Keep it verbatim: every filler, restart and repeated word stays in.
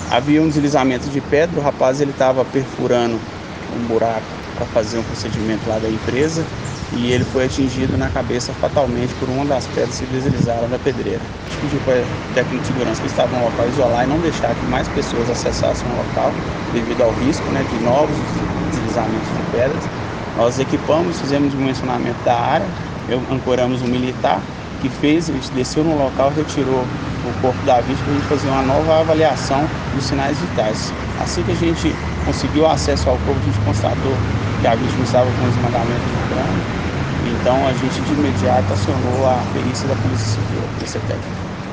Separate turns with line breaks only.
Havia um deslizamento de pedra, o rapaz ele estava perfurando um buraco para fazer um procedimento lá da empresa e ele foi atingido na cabeça fatalmente por uma das pedras que deslizaram da pedreira. A gente pediu para o técnico de segurança que estava no local isolar e não deixar que mais pessoas acessassem o local devido ao risco, né, de novos deslizamentos de pedras. Nós equipamos, fizemos o dimensionamento da área, eu, ancoramos um militar que fez, a gente desceu no local, retirou o corpo da vítima para a gente fazer uma nova avaliação dos sinais vitais. Assim que a gente conseguiu acesso ao corpo, a gente constatou que a vítima estava com esmagamento do crânio. Então a gente de imediato acionou a perícia da Polícia Civil, a Polícia Técnica.